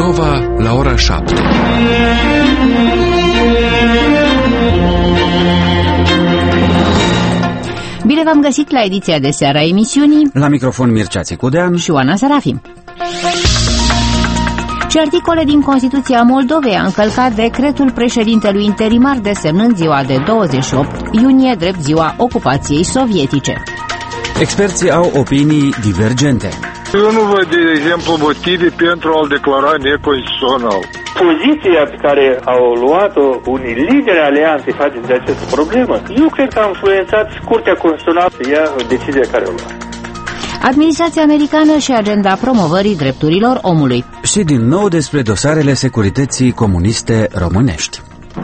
Moldova la ora 7. Bine v-am găsit la ediția de seară a emisiunii. La microfon Mircea Țicudean și Oana Sarafim. Și articole din Constituția Moldovei a încălcat decretul președintelui interimar desemnând ziua de 28 iunie drept ziua ocupației sovietice. Experții au opinii divergente. Eu nu văd, de exemplu, motive pentru a-l declara neconstituțional. Poziția pe care au luat-o unii lideri alianței față de această problemă, eu cred că a influențat Curtea Constituțională să ia decizia care o lua. Administrația americană și agenda promovării drepturilor omului. Și din nou despre dosarele securității comuniste românești.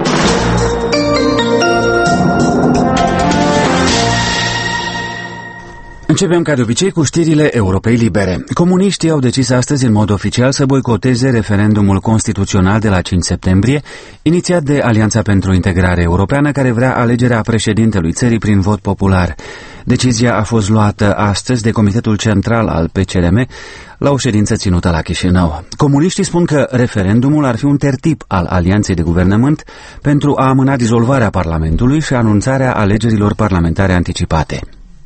Începem ca de obicei cu știrile Europei Libere. Comuniștii au decis astăzi în mod oficial să boicoteze referendumul constituțional de la 5 septembrie, inițiat de Alianța pentru Integrare Europeană, care vrea alegerea președintelui țării prin vot popular. Decizia a fost luată astăzi de Comitetul Central al PCRM la o ședință ținută la Chișinău. Comuniștii spun că referendumul ar fi un tertip al Alianței de Guvernământ pentru a amâna dizolvarea Parlamentului și anunțarea alegerilor parlamentare anticipate.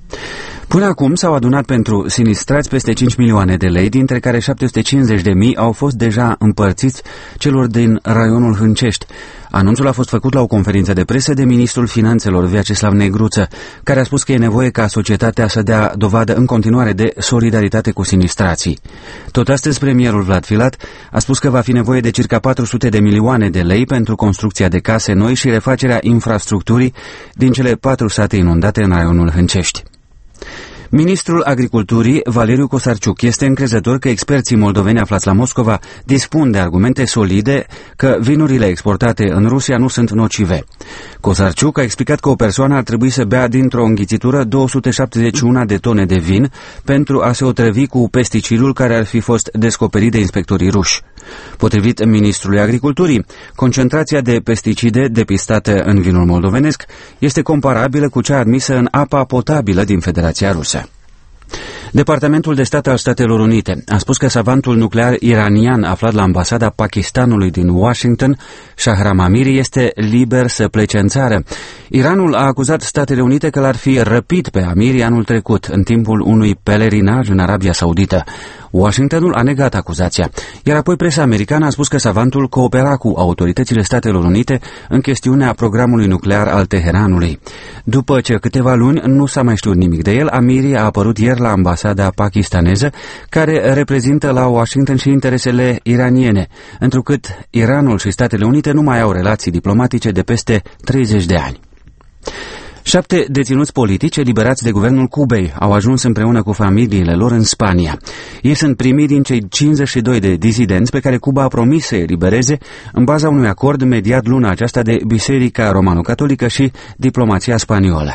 Până acum s-au adunat pentru sinistrați peste 5 milioane de lei, dintre care 750.000 au fost deja împărțiți celor din raionul Hâncești. Anunțul a fost făcut la o conferință de presă de ministrul Finanțelor, Vyacheslav Negruță, care a spus că e nevoie ca societatea să dea dovadă în continuare de solidaritate cu sinistrații. Tot astăzi, premierul Vlad Filat a spus că va fi nevoie de circa 400 de milioane de lei pentru construcția de case noi și refacerea infrastructurii din cele 4 sate inundate în raionul Hâncești. Ministrul Agriculturii, Valeriu Cosarciuc, este încrezător că experții moldoveni aflați la Moscova dispun de argumente solide că vinurile exportate în Rusia nu sunt nocive. Cosarciuc a explicat că o persoană ar trebui să bea dintr-o înghițitură 271 de tone de vin pentru a se otrăvi cu pesticidul care ar fi fost descoperit de inspectorii ruși. Potrivit ministrului Agriculturii, concentrația de pesticide depistată în vinul moldovenesc este comparabilă cu cea admisă în apa potabilă din Federația Rusă. Departamentul de Stat al Statelor Unite a spus că savantul nuclear iranian aflat la ambasada Pakistanului din Washington, Shahram Amiri, este liber să plece în țară. Iranul a acuzat Statele Unite că l-ar fi răpit pe Amiri anul trecut, în timpul unui pelerinaj în Arabia Saudită. Washingtonul a negat acuzația, iar apoi presa americană a spus că savantul coopera cu autoritățile Statelor Unite în chestiunea programului nuclear al Teheranului. După ce câteva luni nu s-a mai știut nimic de el, Amiri a apărut ieri la ambasada pakistaneză, care reprezintă la Washington și interesele iraniene, întrucât Iranul și Statele Unite nu mai au relații diplomatice de peste 30 de ani. 7 deținuți politici eliberați de guvernul Cubei au ajuns împreună cu familiile lor în Spania. Ei sunt primii din cei 52 de disidenți pe care Cuba a promis să elibereze în baza unui acord mediat luna aceasta de Biserica Romano-Catolică și diplomația spaniolă.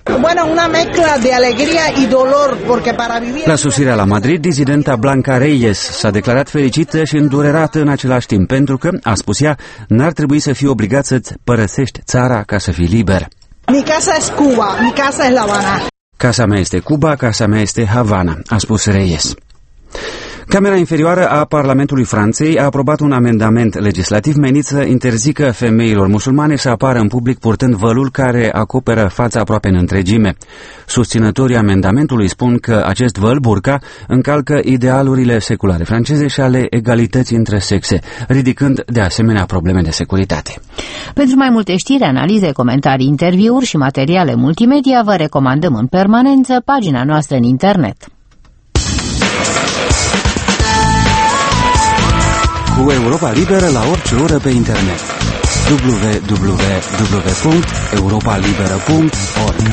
La sosirea la Madrid, disidenta Blanca Reyes s-a declarat fericită și îndurerată în același timp, pentru că, a spus ea, n-ar trebui să fii obligat să-ți părăsești țara ca să fii liber. Mi casa es Cuba, mi casa es La Habana. Casa mea este Cuba, casa mea este Havana, a spus Reyes. Camera inferioară a Parlamentului Franței a aprobat un amendament legislativ menit să interzică femeilor musulmane să apară în public purtând vălul care acoperă fața aproape în întregime. Susținătorii amendamentului spun că acest văl, burca, încalcă idealurile seculare franceze și ale egalității între sexe, ridicând de asemenea probleme de securitate. Pentru mai multe știri, analize, comentarii, interviuri și materiale multimedia, vă recomandăm în permanență pagina noastră în internet. Cu Europa Liberă la orice oră pe internet. www.europalibera.org.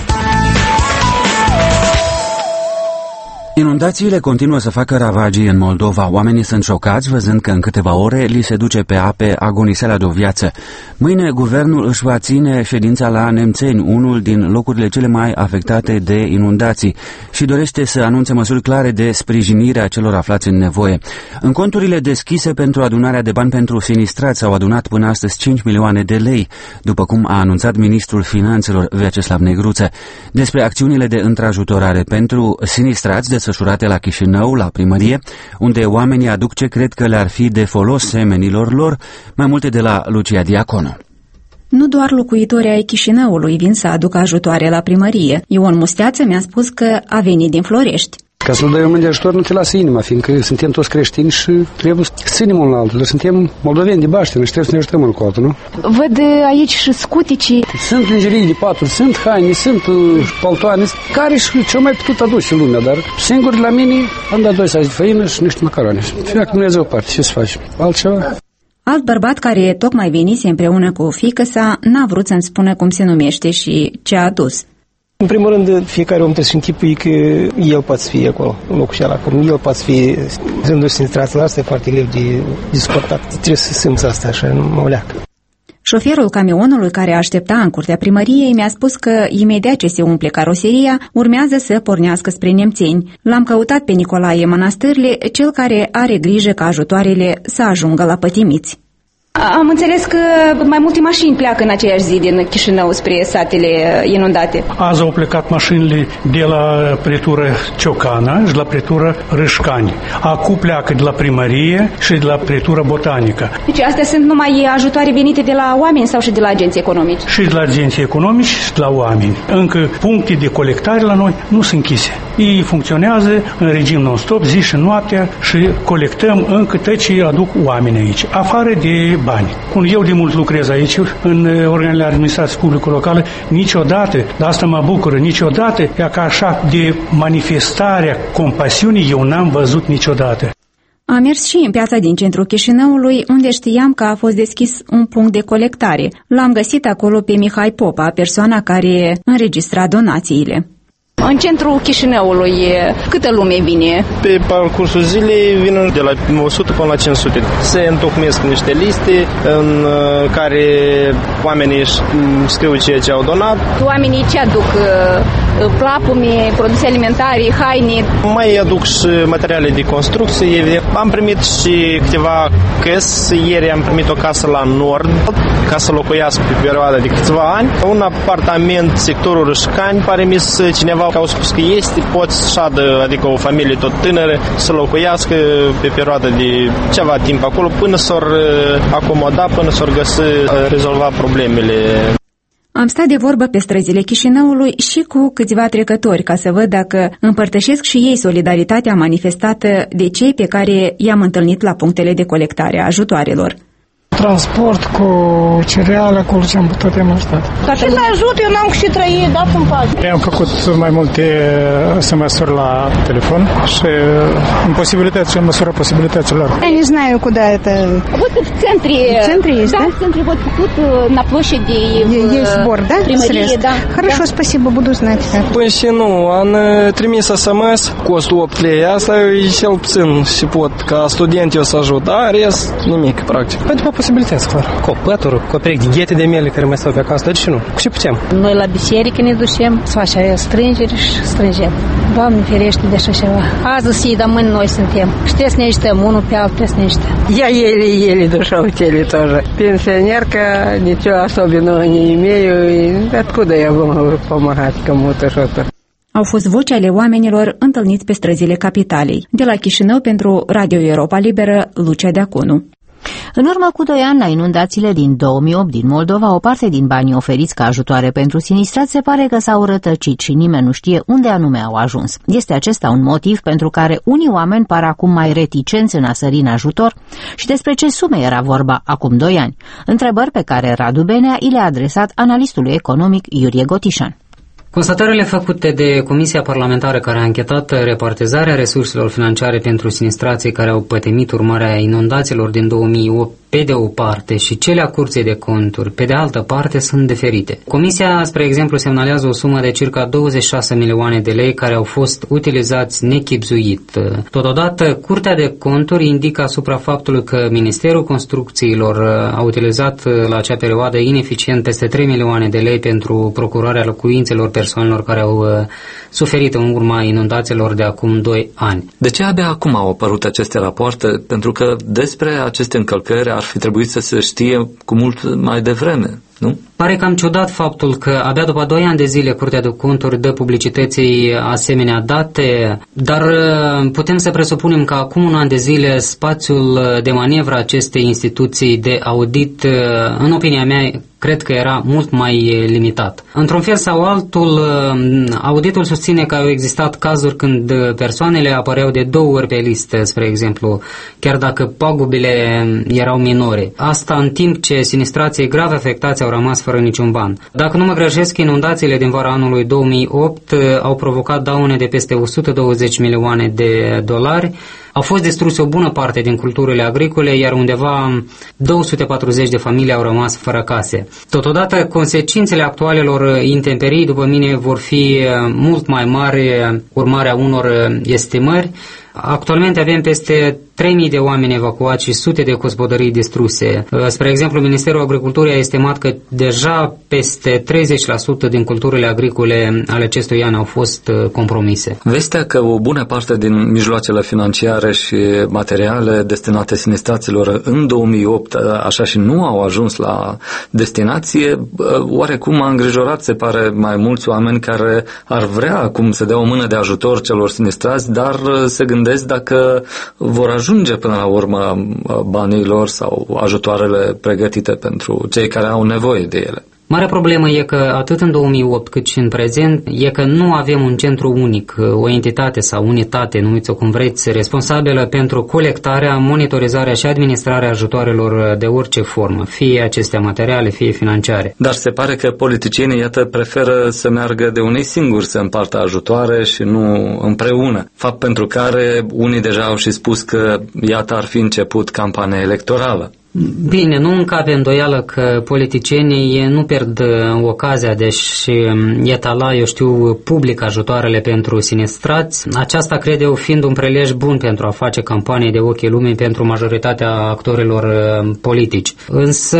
Inundațiile continuă să facă ravagii în Moldova. Oamenii sunt șocați văzând că în câteva ore li se duce pe ape agoniseala de o viață. Mâine guvernul își va ține ședința la Nemțeni, unul din locurile cele mai afectate de inundații, și dorește să anunțe măsuri clare de sprijinire a celor aflați în nevoie. În conturile deschise pentru adunarea de bani pentru sinistrați s-au adunat până astăzi 5 milioane de lei, după cum a anunțat ministrul Finanțelor Vyacheslav Negruță. Despre acțiunile de întrajutorare pentru sinistrați desfășurate la Chișinău, la primărie, unde oamenii aduc ce cred că le-ar fi de folos semenilor lor, mai multe de la Lucia Diaconu. Nu doar locuitorii ai Chișinăului vin să aducă ajutoare la primărie. Ion Musteață mi-a spus că a venit din Florești. Ca să-l dai un de ajutor nu te lasă inima, fiindcă suntem toți creștini și trebuie să ținem unul altul. Suntem moldoveni de baștină și trebuie să ne ajutăm unul cu altul, nu? Văd aici și scuticii. Sunt lingerii de patru, sunt haine, sunt paltoane, care și cel mai putut aduse lumea, dar singur la mine am dat 2 saci de făină și niște macarone. Fie că Dumnezeu parte, ce să faci? Altceva? Alt bărbat care tocmai venise împreună cu fiică-sa n-a vrut să-mi spună cum se numește și ce a adus. În primul rând, fiecare om trebuie să închipui că el poate fi acolo, în locul ăla, cum el poate fi rându-se în situația asta, e foarte greu de suportat. Trebuie să simți asta așa, nu mă leacă. Șoferul camionului care aștepta în curtea primăriei mi-a spus că imediat ce se umple caroseria, urmează să pornească spre Nemțeni. L-am căutat pe Nicolae Mănastârle, cel care are grijă ca ajutoarele să ajungă la pătimiți. Am înțeles că mai multe mașini pleacă în aceeași zi din Chișinău spre satele inundate. Azi au plecat mașinile de la pretură Ciocana și la pretură Râșcani. Acum pleacă de la primărie și de la pretură Botanică. Deci astea sunt numai ajutoare venite de la oameni sau și de la agenții economici? Și de la agenții economici și de la oameni. Încă puncte de colectare la noi nu sunt închise. Ei funcționează în regim non-stop, zi și noaptea și colectăm încă tot ce aduc oameni aici, afară de bani. Eu de mult lucrez aici, în organele administrației publică locale, niciodată, de asta mă bucură, niciodată, ca așa de manifestarea compasiunii eu n-am văzut niciodată. Am mers și în piața din centrul Chișinăului, unde știam că a fost deschis un punct de colectare. L-am găsit acolo pe Mihai Popa, persoana care înregistra donațiile. În centrul Chișinăului, câtă lume vine? Pe parcursul zilei vin de la 100 până la 500. Se întocmesc niște liste în care oamenii scriu ceea ce au donat. Oamenii ce aduc? Plapume, produse alimentare, haine? Mai aduc și materiale de construcție. Am primit și câteva căsi. Ieri am primit o casă la Nord, ca să locuiască pe perioada de câțiva ani. Un apartament, sectorul Râșcani, pare mi-s cineva că au spus că este, poți șadă, adică o familie tot tânără, să locuiască pe perioada de ceva timp acolo, până s-or acomoda, până s-or găsi, rezolva problemele. Am stat de vorbă pe străzile Chișinăului și cu câțiva trecători ca să văd dacă împărtășesc și ei solidaritatea manifestată de cei pe care i-am întâlnit la punctele de colectare a ajutoarelor. Transport cu cereale, acolo ce am putut, am ajutat. Și să ajut, eu n-am și trăit, dați-mi pace. Am făcut mai multe SMS-uri la telefon și în posibilități, în măsura posibilităților. Я не знаю, куда это. Вот в центре. В центре есть, да? В центре, вот тут на площади. Есть сбор, да? Примарии, да. Хорошо, да. спасибо, буду знать. Păi și nu, am trimis SMS, costul 8 lei, asta e cel puțin și pot, ca student eu să ajut, dar rest nimic, practic. Pentru posibilități, clar. Cu pături, cu perechi de ghete de miele care mai stau pe acasă, de ce nu? Cu ce putem? Noi la biserică ne ducem, să facem strângeri și strângem. Doamne ferește de așa ceva. Azi zi, dar mâini noi suntem. Și trebuie să ne ajutăm, unul pe altul trebuie să ne ajutăm. Я еле дошел в теле тоже. Пенсионерка, ничего особенного не имею. И откуда я могу помогать кому-то что-то? Au fost voci ale oamenilor întâlniți pe străzile capitalei. De la Chișinău pentru Radio Europa Liberă, Lucia Diaconu. În urmă cu 2 ani, la inundațiile din 2008 din Moldova, o parte din banii oferiți ca ajutoare pentru sinistrați se pare că s-au rătăcit și nimeni nu știe unde anume au ajuns. Este acesta un motiv pentru care unii oameni par acum mai reticenți în a sări în ajutor și despre ce sume era vorba acum 2 ani. Întrebări pe care Radu Benea i le-a adresat analistului economic Iurie Gotișan. Constatările făcute de Comisia Parlamentară care a anchetat repartizarea resurselor financiare pentru sinistrații care au pătimit urmarea inundațiilor din 2008 pe de o parte și cele a Curții de Conturi pe de altă parte sunt diferite. Comisia, spre exemplu, semnalează o sumă de circa 26 milioane de lei care au fost utilizați nechibzuit. Totodată, Curtea de Conturi indică asupra faptului că Ministerul Construcțiilor a utilizat la acea perioadă ineficient peste 3 milioane de lei pentru procurarea locuințelor persoanelor care au suferit în urma inundațiilor de acum 2 ani. De ce abia acum au apărut aceste rapoarte? Pentru că despre aceste încălcări ar fi trebuit să se știe cu mult mai devreme, nu? Pare cam ciudat faptul că abia după 2 ani de zile Curtea de Conturi dă publicității asemenea date, dar putem să presupunem că acum un an de zile spațiul de manevră acestei instituții de audit, în opinia mea, cred că era mult mai limitat. Într-un fel sau altul, auditul susține că au existat cazuri când persoanele apăreau de 2 ori pe listă, spre exemplu, chiar dacă pagubele erau minore. Asta în timp ce sinistrații grave afectați au rămas fără niciun ban. Dacă nu mă greșesc, inundațiile din vara anului 2008 au provocat daune de peste 120 milioane de dolari. Au fost distruse o bună parte din culturile agricole, iar undeva 240 de familii au rămas fără case. Totodată, consecințele actualelor intemperii, după mine, vor fi mult mai mari, urmarea unor estimări. Actualmente avem peste 3.000 de oameni evacuați și sute de gospodării distruse. Spre exemplu, Ministerul Agriculturii a estimat că deja peste 30% din culturile agricole ale acestui an au fost compromise. Vestea că o bună parte din mijloacele financiare și materiale destinate sinistraților în 2008 așa și nu au ajuns la destinație, oarecum a îngrijorat, se pare, mai mulți oameni care ar vrea acum să dea o mână de ajutor celor sinistrați, dar se gândesc dacă vor ajunge până la urmă banilor sau ajutoarele pregătite pentru cei care au nevoie de ele. Marea problemă e că atât în 2008 cât și în prezent e că nu avem un centru unic, o entitate sau unitate, numiți-o cum vreți, responsabilă pentru colectarea, monitorizarea și administrarea ajutoarelor de orice formă, fie acestea materiale, fie financiare. Dar se pare că politicienii, iată, preferă să meargă de unei singuri să împartă ajutoare și nu împreună. Fapt pentru care unii deja au și spus că, iată, ar fi început campania electorală. Bine, nu încape îndoială că politicienii nu pierd ocazia de a-și etala, public ajutoarele pentru sinistrați. Aceasta, cred eu, fiind un prilej bun pentru a face campanie de ochii lumii pentru majoritatea actorilor politici. Însă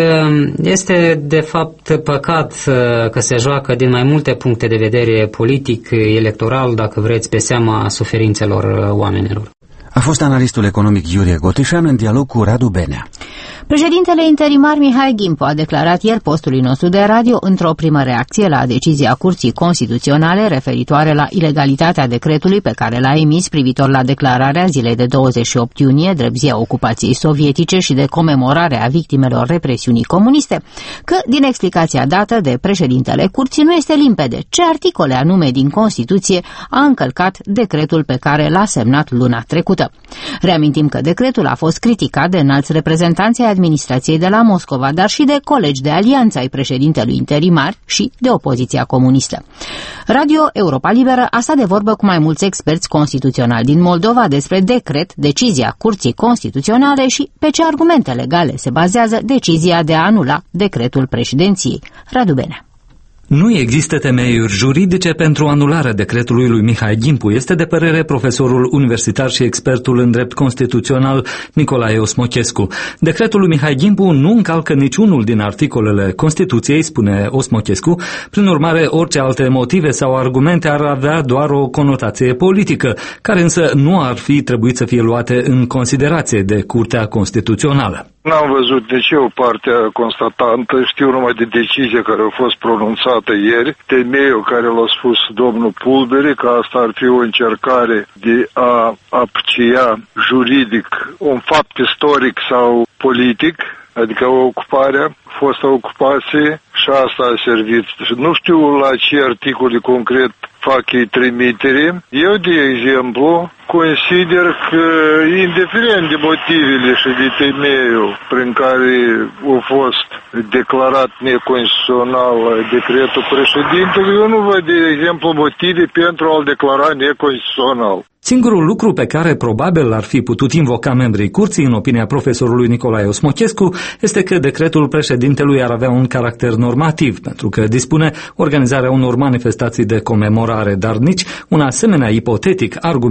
este, de fapt, păcat că se joacă din mai multe puncte de vedere politic, electoral, dacă vreți, pe seama suferințelor oamenilor. A fost analistul economic Iurie Gotișan în dialog cu Radu Benea. Președintele interimar Mihai Ghimpu a declarat ieri postului nostru de radio într-o primă reacție la decizia Curții Constituționale referitoare la ilegalitatea decretului pe care l-a emis privitor la declararea zilei de 28 iunie, drept zi a ocupației sovietice și de comemorare a victimelor represiunii comuniste, că din explicația dată de președintele Curții nu este limpede ce articole anume din Constituție a încălcat decretul pe care l-a semnat luna trecută. Reamintim că decretul a fost criticat de înalți reprezentanți ai administrației de la Moscova, dar și de colegi de alianță ai președintelui interimar și de opoziția comunistă. Radio Europa Liberă a stat de vorbă cu mai mulți experți constituționali din Moldova despre decret, decizia Curții Constituționale și pe ce argumente legale se bazează decizia de a anula decretul președinției. Radu Benea. Nu există temeiuri juridice pentru anularea decretului lui Mihai Ghimpu, este de părere profesorul universitar și expertul în drept constituțional Nicolae Osmochescu. Decretul lui Mihai Ghimpu nu încalcă niciunul din articolele Constituției, spune Osmochescu, prin urmare orice alte motive sau argumente ar avea doar o conotație politică, care însă nu ar fi trebuit să fie luate în considerație de Curtea Constituțională. N-am văzut nici eu partea constatantă, știu numai de decizie care a fost pronunțată ieri, temeiul care l-a spus domnul Pulbere, că asta ar fi o încercare de a aprecia juridic un fapt istoric sau politic, adică o ocupare, fostă ocupație, și asta a servit. Nu știu la ce articole concret fac ei trimitere. Eu, de exemplu, consider că, indiferent de motivele și de temeiul prin care a fost declarat neconstituțional decretul președintelui, eu nu văd, de exemplu, motive pentru a-l declara neconstituțional. Singurul lucru pe care probabil ar fi putut invoca membrii curții, în opinia profesorului Nicolae Osmochescu, este că decretul președintelui ar avea un caracter normativ, pentru că dispune organizarea unor manifestații de comemorare, dar nici un asemenea ipotetic argument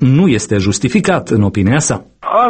nu este justificat, în opinia sa.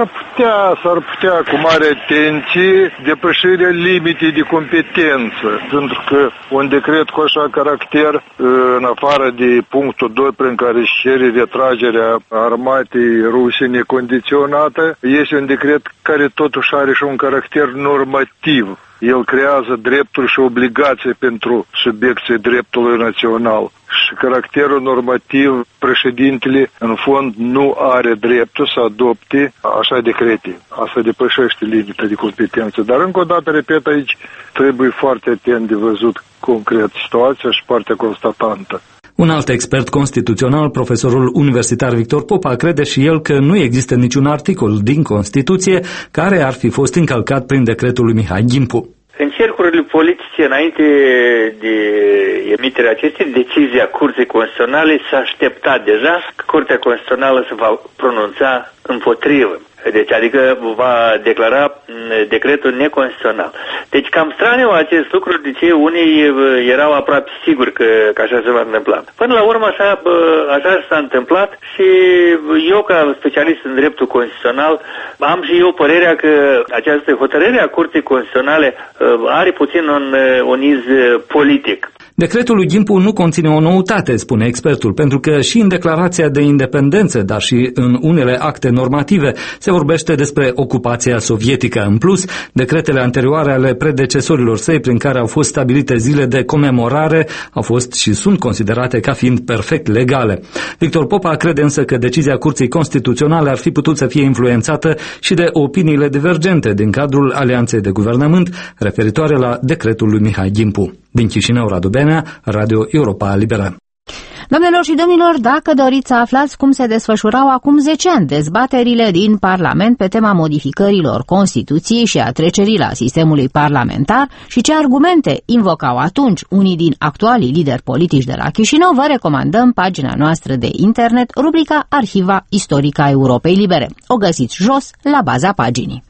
S-ar putea cu mare atenție depășirea limitei de competență, pentru că un decret cu așa caracter, în afară de punctul 2 prin care își cere retragerea armatei ruse necondiționată, este un decret care totuși are și un caracter normativ. El creează drepturi și obligații pentru subiecții dreptului național. Și caracterul normativ, președintele, în fond, nu are dreptul să adopte așa decrete. Asta depășește limita de competență. Dar, încă o dată, repet aici, trebuie foarte atent de văzut concret situația și partea constatantă. Un alt expert constituțional, profesorul universitar Victor Popa, crede și el că nu există niciun articol din Constituție care ar fi fost încălcat prin decretul lui Mihai Ghimpu. În cercurile politice, înainte de emiterea acestei decizii a Curții Constituționale, s-a așteptat deja că Curtea Constituțională se va pronunța împotrivă. Deci, adică va declara decretul neconstituțional. Deci cam straniu acest lucru, de ce unii erau aproape siguri că așa se va întâmpla. Până la urmă așa s-a întâmplat și eu, ca specialist în dreptul constituțional, am și eu părerea că această hotărâre a Curții Constituționale are puțin un iz politic. Decretul lui Ghimpu nu conține o noutate, spune expertul, pentru că și în declarația de independență, dar și în unele acte normative, se vorbește despre ocupația sovietică. În plus, decretele anterioare ale predecesorilor săi, prin care au fost stabilite zile de comemorare, au fost și sunt considerate ca fiind perfect legale. Victor Popa crede însă că decizia Curții Constituționale ar fi putut să fie influențată și de opiniile divergente din cadrul alianței de guvernământ referitoare la decretul lui Mihai Ghimpu. Din Chișinău, Radu Benea, Radio Europa Liberă. Doamnelor și domnilor, dacă doriți să aflați cum se desfășurau acum 10 ani dezbaterile din Parlament pe tema modificărilor Constituției și a trecerii la sistemului parlamentar și ce argumente invocau atunci unii din actualii lideri politici de la Chișinău, vă recomandăm pagina noastră de internet, rubrica Arhiva Istorică a Europei Libere. O găsiți jos, la baza paginii.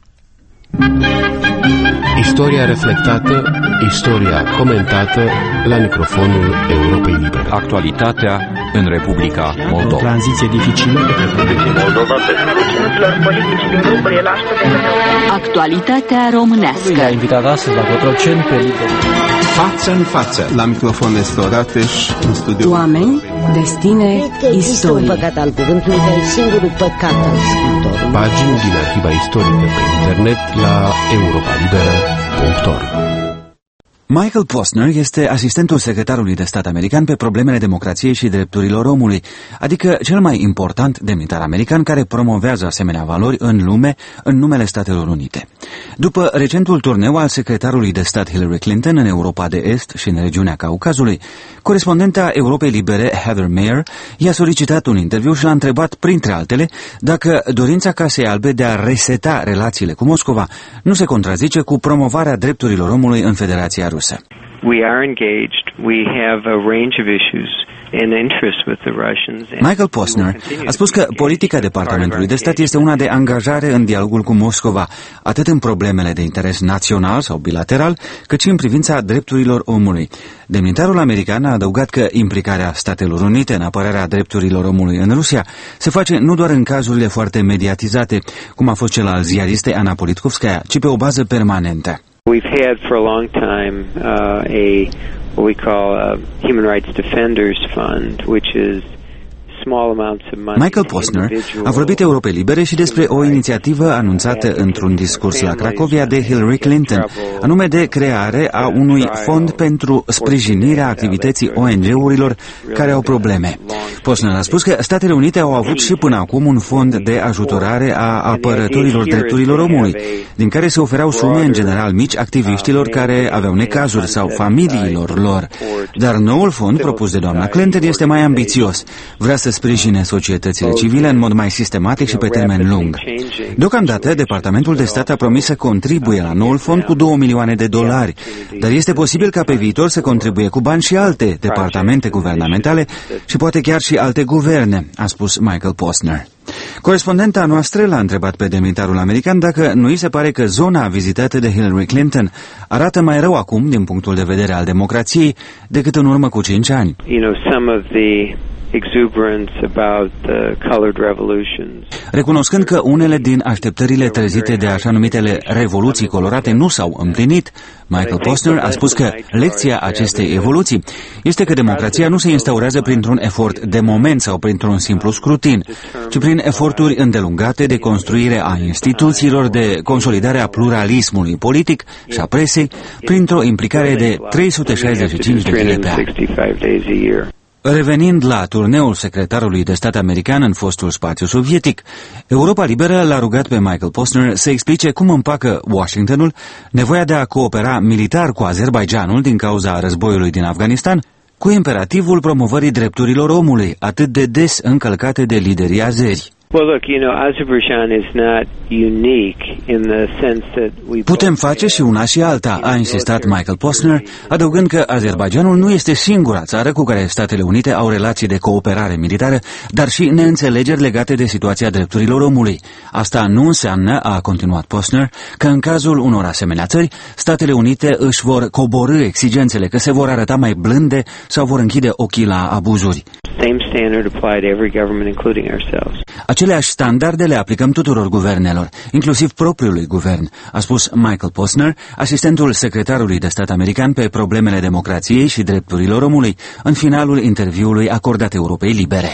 Istoria reflectată, istoria comentată la microfonul Europei Libere. Actualitatea în Republica Moldova. O tranziție dificilă. Actualitatea românească. A invitat astăzi la Cotroceni pe lider. Față în față. La microfon este Orateș, în studio. Oameni, destine, istorie. Păcat al cuvântului, că e singurul păcat al scriitorului. Pagini din arhiva istorică pe internet la europalibera.org. Michael Posner este asistentul secretarului de stat american pe problemele democrației și drepturilor omului, adică cel mai important demnitar american care promovează asemenea valori în lume în numele Statelor Unite. După recentul turneu al secretarului de stat Hillary Clinton în Europa de Est și în regiunea Caucazului, corespondenta Europei Libere Heather Mayer i-a solicitat un interviu și l-a întrebat, printre altele, dacă dorința Casei Albe de a reseta relațiile cu Moscova nu se contrazice cu promovarea drepturilor omului în Federația Rusă. We are engaged. We have a range of issues and interests with the Russians. Michael Posner a spus că politica Departamentului de Stat este una de angajare în dialogul cu Moscova, atât în problemele de interes național sau bilateral, cât și în privința drepturilor omului. Demnitarul american a adăugat că implicarea Statelor Unite în apărarea drepturilor omului în Rusia se face nu doar în cazurile foarte mediatizate, cum a fost cel al ziaristei Ana Politkovskaya, ci pe o bază permanentă. We've had for a long time what we call a Human Rights Defenders Fund, which is Michael Posner a vorbit Europei Libere și despre o inițiativă anunțată într-un discurs la Cracovia de Hillary Clinton, anume de creare a unui fond pentru sprijinirea activității ONG-urilor care au probleme. Posner a spus că Statele Unite au avut și până acum un fond de ajutorare a apărătorilor drepturilor omului, din care se oferau sume în general mici activiștilor care aveau necazuri sau familiilor lor. Dar noul fond propus de doamna Clinton este mai ambițios. Vrea să sprijine societățile civile în mod mai sistematic și pe termen lung. Deocamdată, Departamentul de Stat a promis să contribuie la noul fond cu $2 milioane, dar este posibil ca pe viitor să contribuie cu bani și alte departamente guvernamentale și poate chiar și alte guverne, a spus Michael Posner. Corespondenta noastră l-a întrebat pe demnitarul american dacă nu îi se pare că zona vizitată de Hillary Clinton arată mai rău acum din punctul de vedere al democrației decât în urmă cu 5 ani. exuberance about the colored revolutions. Recunoscând că unele din așteptările trezite de așa numitele revoluții colorate nu s-au împlinit, Michael Posner a spus că lecția acestei evoluții este că democrația nu se instaurează printr-un efort de moment sau printr-un simplu scrutin, ci prin eforturi îndelungate de construire a instituțiilor, de consolidare a pluralismului politic și a presei, printr-o implicare de 365 de zile pe an. Revenind la turneul secretarului de stat american în fostul spațiu sovietic, Europa Liberă l-a rugat pe Michael Posner să explice cum împacă Washingtonul nevoia de a coopera militar cu Azerbaidjanul din cauza războiului din Afganistan, cu imperativul promovării drepturilor omului, atât de des încălcate de liderii azeri. Well, look, Azerbaijan is not unique in the sense that we... Putem face și una și alta, a insistat Michael Posner, adăugând că Azerbaidjanul nu este singura țară cu care Statele Unite au relații de cooperare militară, dar și neînțelegeri legate de situația drepturilor omului. Asta nu înseamnă, a continuat Posner, că în cazul unor asemenea țări, Statele Unite își vor coborî exigențele, că se vor arăta mai blânde sau vor închide ochii la abuzuri. Same standard applied to every government, including ourselves. Aceleași standarde le aplicăm tuturor guvernelor, inclusiv propriului guvern, a spus Michael Posner, asistentul secretarului de stat american pe problemele democrației și drepturilor omului, în finalul interviului acordat Europei Libere.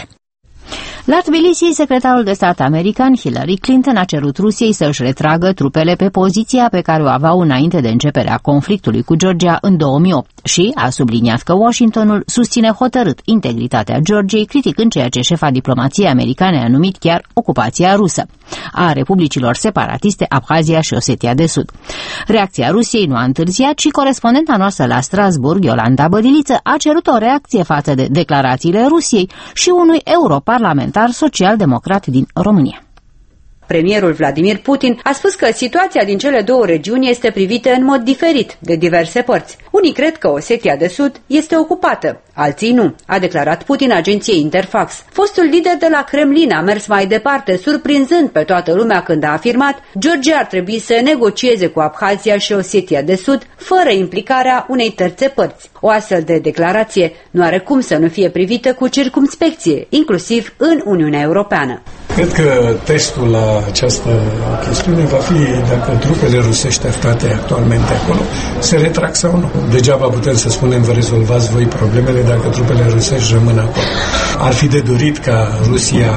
La Tbilisi, secretarul de stat american Hillary Clinton a cerut Rusiei să își retragă trupele pe poziția pe care o aveau înainte de începerea conflictului cu Georgia în 2008 și a subliniat că Washingtonul susține hotărât integritatea Georgiei, criticând ceea ce șefa diplomației americane a numit chiar ocupația rusă a republicilor separatiste Abhazia și Osetia de Sud. Reacția Rusiei nu a întârziat și corespondenta noastră la Strasburg, Iolanda Bădiliță, a cerut o reacție față de declarațiile Rusiei și unui europarlamentar social-democrat din România. Premierul Vladimir Putin a spus că situația din cele două regiuni este privită în mod diferit de diverse părți. Unii cred că Osetia de Sud este ocupată, alții nu, a declarat Putin agenției Interfax. Fostul lider de la Kremlin a mers mai departe, surprinzând pe toată lumea când a afirmat Georgia ar trebui să negocieze cu Abhazia și Osetia de Sud fără implicarea unei terțe părți. O astfel de declarație nu are cum să nu fie privită cu circumspecție, inclusiv în Uniunea Europeană. Cred că testul la această chestiune va fi dacă trupele rusești aflate actualmente acolo se retrag sau nu. Degeaba putem să spunem vă rezolvați voi problemele dacă trupele rusești rămân acolo. Ar fi de dorit ca Rusia,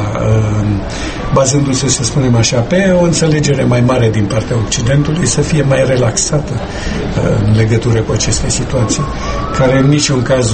bazându-se, să spunem așa, pe o înțelegere mai mare din partea Occidentului, să fie mai relaxată în legătură cu aceste situații, care în niciun caz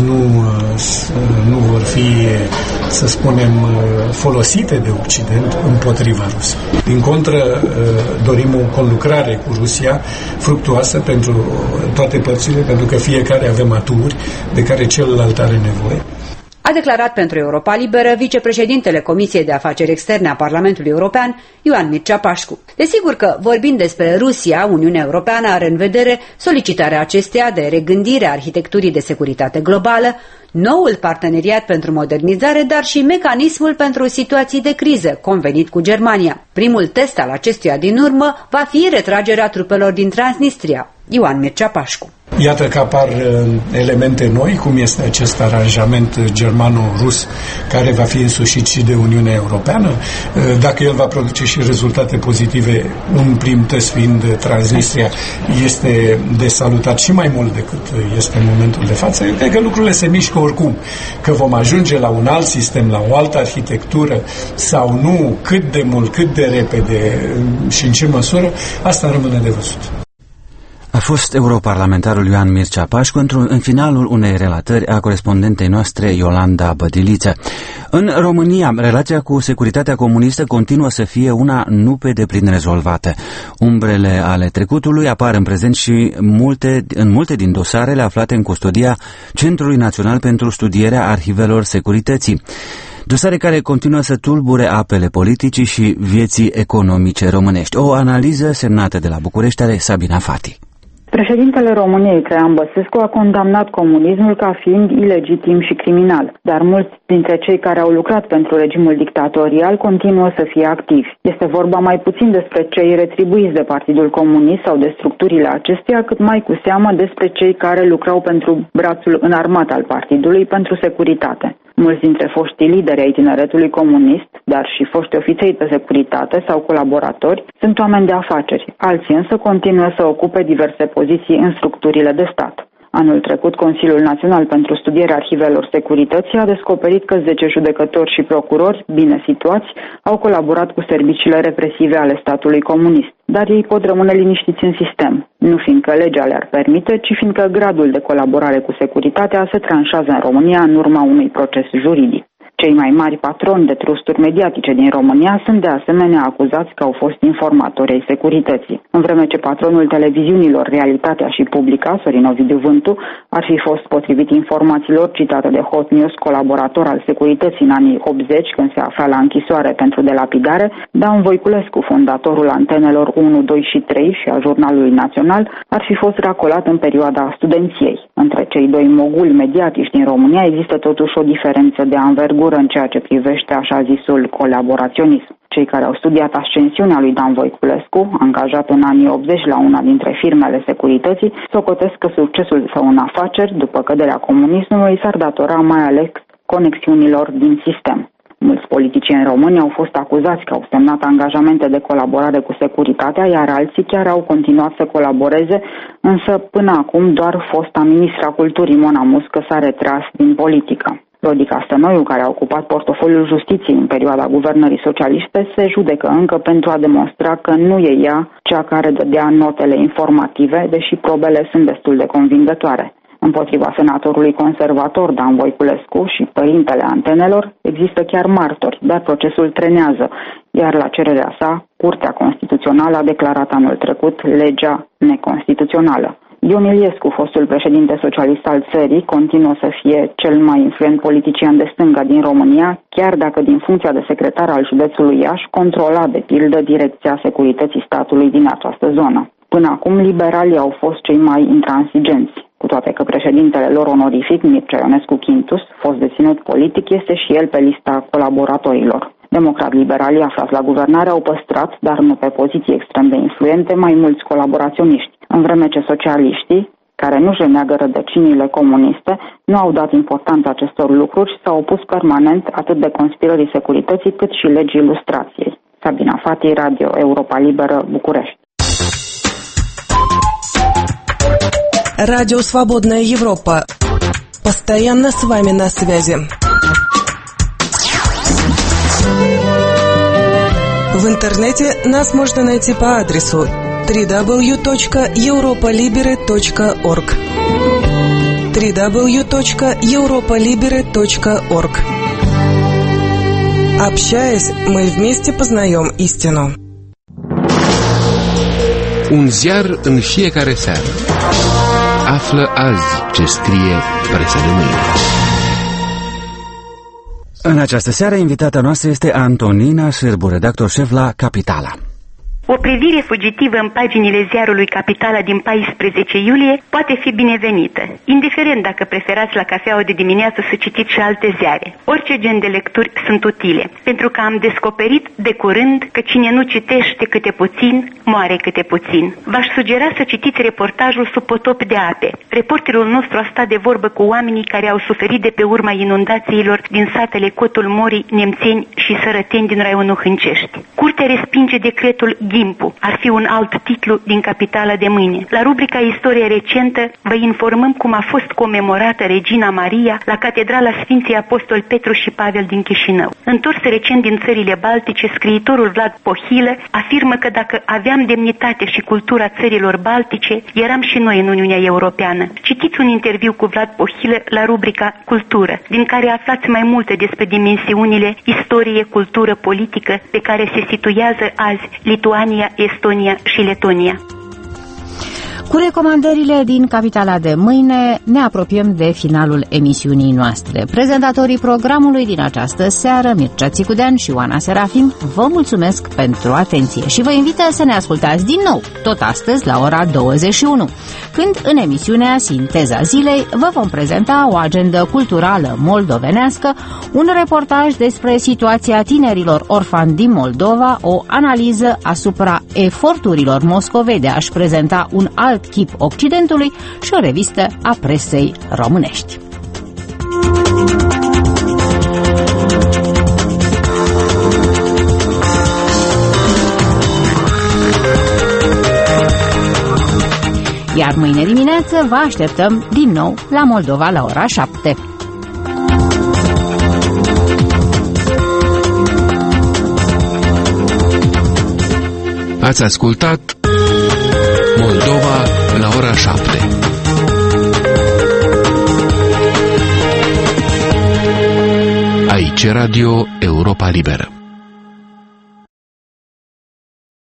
nu vor fi, să spunem, folosite de Occident împotriva Rusiei. Din contră, dorim o conlucrare cu Rusia fructuoasă pentru toate părțile, pentru că fiecare avem aturi de care celălalt are nevoie. A declarat pentru Europa Liberă vicepreședintele Comisiei de Afaceri Externe a Parlamentului European, Ioan Mircea Pașcu. Desigur că, vorbind despre Rusia, Uniunea Europeană are în vedere solicitarea acesteia de regândire a arhitecturii de securitate globală, noul parteneriat pentru modernizare, dar și mecanismul pentru situații de criză, convenit cu Germania. Primul test al acestuia din urmă va fi retragerea trupelor din Transnistria. Ioan Mircea Pașcu. Iată că apar elemente noi, cum este acest aranjament germano-rus care va fi însușit și de Uniunea Europeană. Dacă el va produce și rezultate pozitive, un prim test fiind Transnistria, este de salutat și mai mult decât este în momentul de față. Eu cred că lucrurile se mișcă oricum. Că vom ajunge la un alt sistem, la o altă arhitectură sau nu, cât de mult, cât de repede și în ce măsură, asta rămâne de văzut. A fost europarlamentarul Ioan Mircea Pașcu în finalul unei relatări a corespondentei noastre Iolanda Bădiliță. În România, relația cu securitatea comunistă continuă să fie una nu pe deplin rezolvată. Umbrele ale trecutului apar în prezent și în multe din dosarele aflate în custodia Centrului Național pentru Studierea Arhivelor Securității. Dosare care continuă să tulbure apele politicii și vieții economice românești. O analiză semnată de la București are Sabina Fati. Președintele României, Traian Băsescu, a condamnat comunismul ca fiind ilegitim și criminal, dar mulți dintre cei care au lucrat pentru regimul dictatorial continuă să fie activi. Este vorba mai puțin despre cei retribuiți de Partidul Comunist sau de structurile acestuia, cât mai cu seamă despre cei care lucrau pentru brațul înarmat al partidului pentru securitate. Mulți dintre foștii lideri ai tineretului comunist, dar și foști ofițeri de securitate sau colaboratori, sunt oameni de afaceri. Alții însă continuă să ocupe diverse poziții în structurile de stat. Anul trecut, Consiliul Național pentru Studierea Arhivelor Securității a descoperit că 10 judecători și procurori, bine situați, au colaborat cu serviciile represive ale statului comunist. Dar ei pot rămâne liniștiți în sistem, nu fiindcă legea le-ar permite, ci fiindcă gradul de colaborare cu securitatea se tranșează în România în urma unui proces juridic. Cei mai mari patroni de trusturi mediatice din România sunt de asemenea acuzați că au fost informatori ai securității. În vreme ce patronul televiziunilor Realitatea și Publica, Sorin Ovidiu Vântu, ar fi fost, potrivit informațiilor citate de Hot News, colaborator al securității în anii 80, când se afla la închisoare pentru delapidare, Dan Voiculescu, fondatorul antenelor 1, 2 și 3 și a Jurnalului Național, ar fi fost racolat în perioada studenției. Între cei doi moguli mediatici din România există totuși o diferență de anvergură în ceea ce privește așa zisul colaboraționism. Cei care au studiat ascensiunea lui Dan Voiculescu, angajat în anii 80 la una dintre firmele securității, socotesc că succesul său în afaceri, după căderea comunismului, s-ar datora mai ales conexiunilor din sistem. Mulți politicieni români au fost acuzați că au semnat angajamente de colaborare cu securitatea, iar alții chiar au continuat să colaboreze, însă până acum doar fosta ministra culturii Mona Muscă s-a retras din politică. Rodica Stănoiu, care a ocupat portofoliul justiției în perioada guvernării socialiste, se judecă încă pentru a demonstra că nu e ea cea care dădea notele informative, deși probele sunt destul de convingătoare. Împotriva senatorului conservator Dan Voiculescu și părintele antenelor există chiar martori, dar procesul trenează, iar la cererea sa, Curtea Constituțională a declarat anul trecut legea neconstituțională. Ion Iliescu, fostul președinte socialist al țării, continuă să fie cel mai influent politician de stânga din România, chiar dacă din funcția de secretar al județului Iași controla, de pildă, Direcția Securității Statului din această zonă. Până acum, liberalii au fost cei mai intransigenți, cu toate că președintele lor onorific, Mircea Ionescu Quintus, fost deținut politic, este și el pe lista colaboratorilor. Democrat-liberalii aflați la guvernare au păstrat, dar nu pe poziții extrem de influente, mai mulți colaboraționiști, în vreme ce socialiștii, care nu-și reneagă rădăcinile comuniste, nu au dat importanță acestor lucruri și s-au opus permanent atât de conspirării securității cât și legii ilustrației. Sabina Fati, Radio Europa Liberă, București. Радио «Свободная Европа». Постоянно с вами на связи. В интернете нас можно найти по адресу www.europolibere.org www.europolibere.org. Общаясь, мы вместе познаем истину. Un ziar în fiecare seară. Află azi ce scrie presa de mâine. În această seară, invitata noastră este Antonina Sârbu, redactor șef la Capitala. O privire fugitivă în paginile ziarului Capitala din 14 iulie poate fi binevenită, indiferent dacă preferați la cafeaua de dimineață să citiți și alte ziare. Orice gen de lecturi sunt utile, pentru că am descoperit de curând că cine nu citește câte puțin, moare câte puțin. V-aș sugera să citiți reportajul Sub potop de ape. Reporterul nostru a stat de vorbă cu oamenii care au suferit de pe urma inundațiilor din satele Cotul Morii, Nemțeni și Sărăteni din raionul Hâncești. Curtea respinge decretul Gimpu, ar fi un alt titlu din Capitala de mâine. La rubrica Istorie recentă vă informăm cum a fost comemorată Regina Maria la Catedrala Sfinții Apostoli Petru și Pavel din Chișinău. Întors recent din țările Baltice, scriitorul Vlad Pohilă afirmă că dacă aveam demnitate și cultura țărilor Baltice, eram și noi în Uniunea Europeană. Citiți un interviu cu Vlad Pohilă la rubrica Cultură, din care aflați mai multe despre dimensiunile istorie, cultură, politică pe care se situează azi Lituania, Estonia și Letonia. Cu recomandările din Capitala de mâine ne apropiem de finalul emisiunii noastre. Prezentatorii programului din această seară, Mircea Țicudean și Oana Serafim, vă mulțumesc pentru atenție și vă invită să ne ascultați din nou, tot astăzi la ora 21, când în emisiunea Sinteza Zilei vă vom prezenta o agendă culturală moldovenească, un reportaj despre situația tinerilor orfani din Moldova, o analiză asupra eforturilor Moscovei de a-și prezenta un alt chip Occidentului și o revistă a presei românești. Iar mâine dimineață vă așteptăm din nou la Moldova la ora 7. Ați ascultat Moldova la ora 7. Aici Radio Europa Liberă.